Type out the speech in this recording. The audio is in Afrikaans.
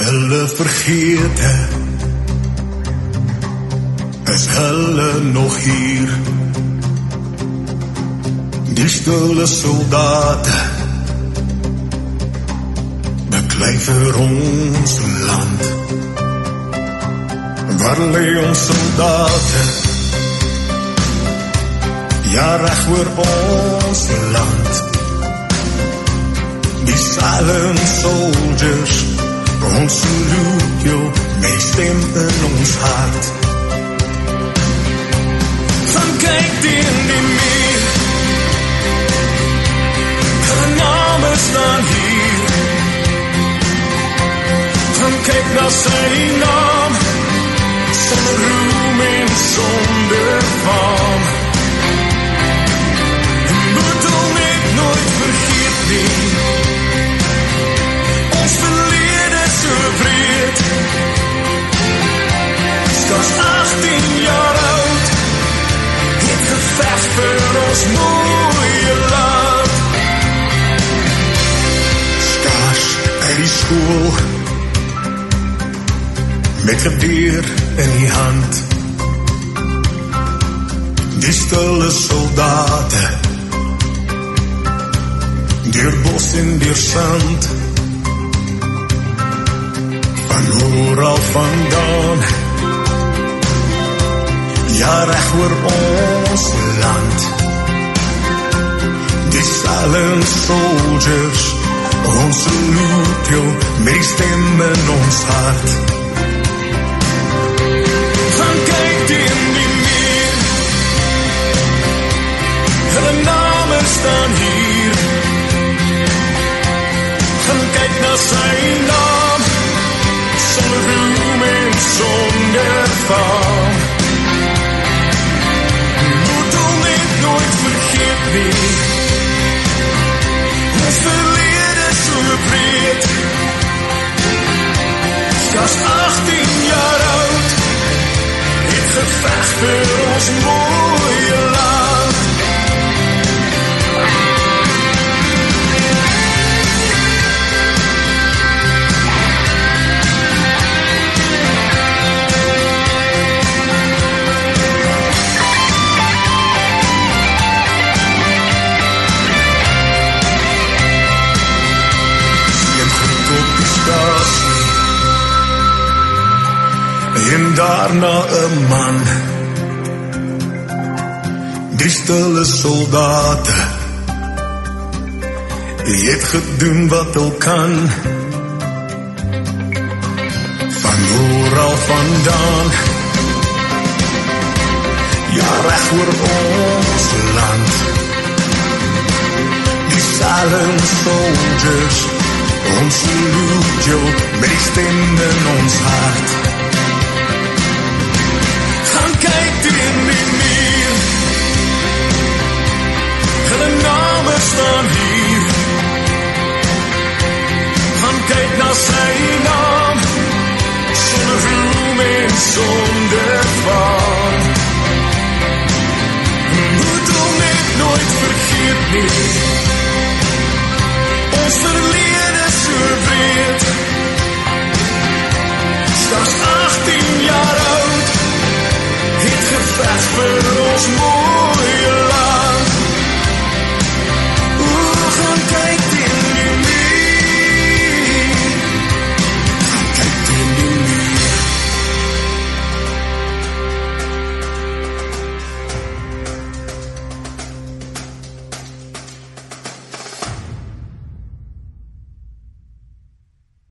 hulle vergete, is hulle nog hier. Die stille soldate beklei vir ons land. Waar lê ons soldate? Ja, reg oor ons land. Die silent soldiers, ons salute jou, met stem in ons hart. Gaan kyk teen die meer, hulle name staan hier. Gaan kyk na sy naam, sonder roem en sonder faam. Moet hom net nooit vergeet nie, ons verlede so breed. Skars 18 jaar oud, het geveg vir ons mooie land. Skars uit die skool, met geweer in die hand. Die stille soldate, deur bos en deur sand, van ooral vandaan, ja, reg oor ons land. Die silent soldiers, ons salute jou, met die stem in ons hart. Gaan kyk teen die meer, hulle name staan hier. Gaan kyk na sy naam, sonder roem en sonder faam. Moet hom net nooit vergeet nie, ons verlede so breed. Skars 18 jaar oud, het geveg vir ons mooie land. En daarna 'n man, die stille soldate, het gedoen wat hulle kan, van ooral vandaan, ja, reg oor ons land. Die silent soldiers, ons salute jou, met die stem in ons hart. Gaan kyk teen die meer, hulle name staan hier. Gaan kyk na sy naam, sonder roem en sonder faam. Moet hom net nooit vergeet nie, ons verlede so breed. Skars 18 jaar oud, het geveg vir ons mooie